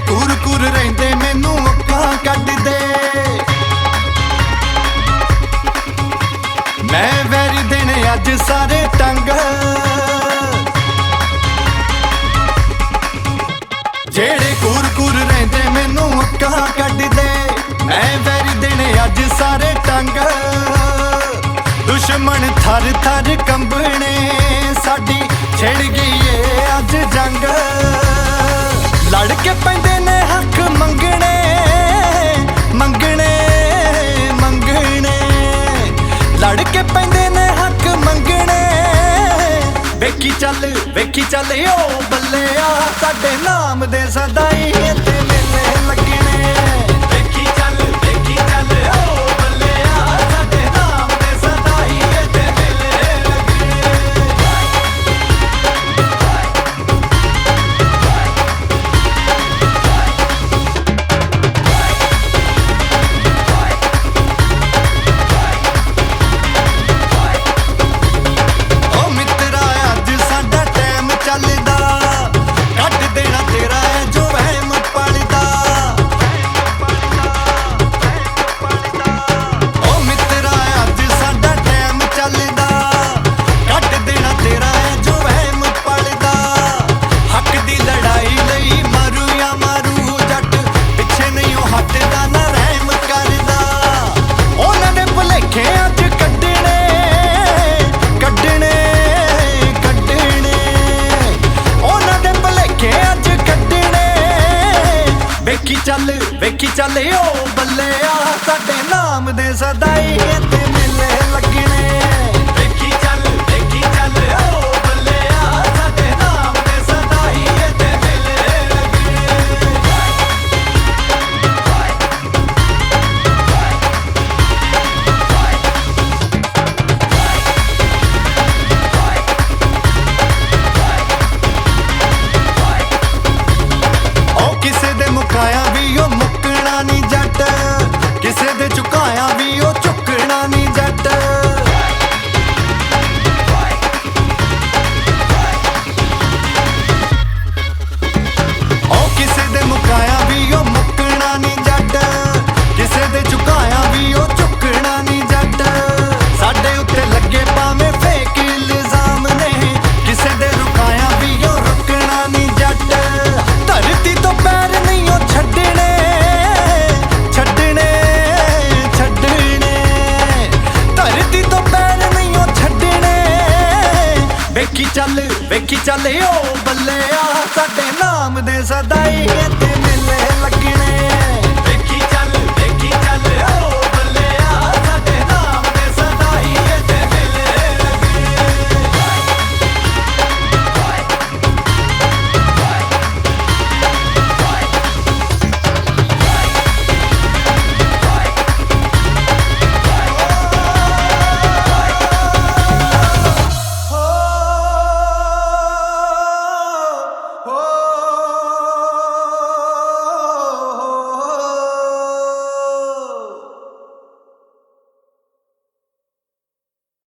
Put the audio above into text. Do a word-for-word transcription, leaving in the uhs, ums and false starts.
ਕੂਰ ਕੂਰ ਰਹਿੰਦੇ ਮੈਨੂੰ ਅੱਖਾਂ ਕੱਢਦੇ। ਮੈਂ ਵੈਰੀ ਦੇਣੇ ਅੱਜ ਸਾਰੇ ਟੰਗ, ਜਿਹੜੇ ਕੂਰ ਕੂਰ ਰਹਿੰਦੇ ਮੈਨੂੰ ਅੱਖਾਂ ਕੱਢਦੇ। ਮੈਂ ਵੈਰੀ ਦੇਣੇ ਅੱਜ ਸਾਰੇ ਟੰਗ, ਦੁਸ਼ਮਣ ਥਰ ਥਰ ਕੰਬਣੇ, ਸਾਡੀ ਛਿੜ ਗਈ ਏ ਅੱਜ ਜੰਗ। ਲੜ ਕੇ ਪੈਂਦੇ ਨੇ ਹੱਕ ਮੰਗਣੇ, ਮੰਗਣੇ ਮੰਗਣੇ, ਲੜ ਕੇ ਪੈਂਦੇ ਨੇ ਹੱਕ ਮੰਗਣੇ। ਵੇਖੀ ਚੱਲ ਵੇਖੀ ਚੱਲ ਓ ਬੱਲਿਆ, ਸਾਡੇ ਨਾਮ ਦੇ ਸਦਾ ਹੀ ਇੱਥੇ ਮੇਲੇ ਲੱਗਣੇ। ਵੇਖੀ ਚੱਲ ਵੇਖੀ ਚੱਲ ਓ ਬੱਲਿਆ, ਸਾਡੇ ਨਾਮ ਦੇ ਸਦਾ ਹੀ ਇੱਥੇ ਮੇਲੇ ਲੱਗਣੇ। ਓ ਮਿੱਤਰਾ ਅੱਜ ਸਾਡਾ ਟਾਈਮ ਚੱਲਦਾ, ਕੱਢ ਦੇਣਾ ਤੇਰਾ ਜੋ ਵਹਿਮ ਪਲਦਾ। ਓ ਮਿੱਤਰਾ ਅੱਜ ਸਾਡਾ ਟਾਈਮ ਚੱਲਦਾ, ਕੱਢ ਦੇਣਾ ਤੇਰਾ ਜੋ ਵਹਿਮ ਪਲਦਾ। ਹੱਕ ਦੀ ਲੜਾਈ ਲਈ ਮਾਰੂ ਜਾਂ ਮਾਰੂ, ਜੱਟ ਪਿੱਛੇ ਨਹੀਂ ਉਹ ਹੱਟਦਾ ਨਾ ਰਹਿਮ ਕਰਦਾ। ਉਹਨਾਂ ਦੇ ਭੁਲੇਖੇ ਅੱਜ ਕੱਢਣੇ ਕੱਢਣੇ ਕੱਢਣੇ, ਉਹਨਾਂ ਦੇ ਭੁਲੇਖੇ ਅੱਜ ਕੱਢਣੇ। ਵੇਖੀ ਚੱਲ ਵੇਖੀ ਚੱਲ ਓ ਬੱਲਿਆ, ਸਾਡੇ ਨਾਮ ਦੇ ਸਦਾ ਹੀ ਇੱਥੇ ਮੇਲੇ ਲੱਗਣੇ। ਵੇਖੀ ਚੱਲ ਵੇਖੀ ਚੱਲ ਓ ਬੱਲਿਆ, ਸਾਡੇ ਨਾਮ ਦੇ ਸਦਾ ਹੀ ਇੱਥੇ ਮੇਲੇ ਲੱਗਣੇ। ਓ ਕਿਸੇ ਦੇ ਮੁਕਾਇਆ ਵੀ ਉਹ ਮੁੱਕਣਾ ਨਹੀਂ ਜੱਟ, ਕਿਸੇ ਦੇ ਝੁਕਾਇਆ ਵੀ ਉਹ ਝੁਕਣਾ ਨਹੀਂ ਜੱਟ। ਓ ਕਿਸੇ ਦੇ ਮੁਕਾਇਆ ਵੀ ਉਹ ਮੁੱਕਣਾ ਨਹੀਂ ਜੱਟ, ਕਿਸੇ ਦੇ ਝੁਕਾਇਆ ਵੀ ਉਹ ਝੁਕਣਾ ਨਹੀਂ ਜੱਟ। ਸਾਡੇ ਉੱਤੇ ਲੱਗੇ ਭਾਵੇਂ ਫੇਕ ਇਲਜ਼ਾਮ ਨੇ, ਕਿਸੇ ਦੇ ਰੁਕਾਇਆ ਵੀ ਉਹ ਰੁਕਣਾ ਨਹੀਂ ਜੱਟ। ਧਰਤੀ ਤੋਂ ਪੈਰ ਨਹੀਂ ਉਹ ਛੱਡਣੇ ਛੱਡਣੇ ਛੱਡਣੇ, ਧਰਤੀ ਤੋਂ ਪੈਰ ਨਹੀਂ ਉਹ ਛੱਡਣੇ। ਵੇਖੀ ਚੱਲ ਵੇਖੀ ਚੱਲ ਓ ਬੱਲਿਆ, ਸਾਡੇ ਨਾਮ ਦੇ ਸਦਾ ਹੀ ਇੱਥੇ ਮੇਲੇ ਲੱਗਣੇ।